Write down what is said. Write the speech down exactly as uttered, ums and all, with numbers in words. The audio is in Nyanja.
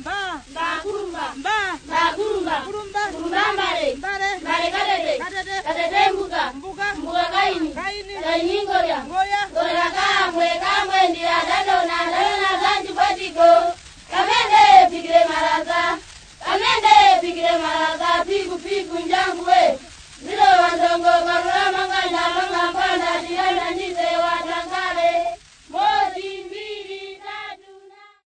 Mba. Mba kurumba. Mba. Mba kurumba. Kurumba. Kurumba mbare. Mbare. Mbare kadede. Kadede. Kadede mbuga. Mbuga. Mbuga kaini. Kaini. Kaini ngoya. Ngoya. Ngoya kamwe kamwe ndira dadona dadona zanji patiko. Kamende pigire maraza. Kamende pigire maraza pigu pigu njangwe.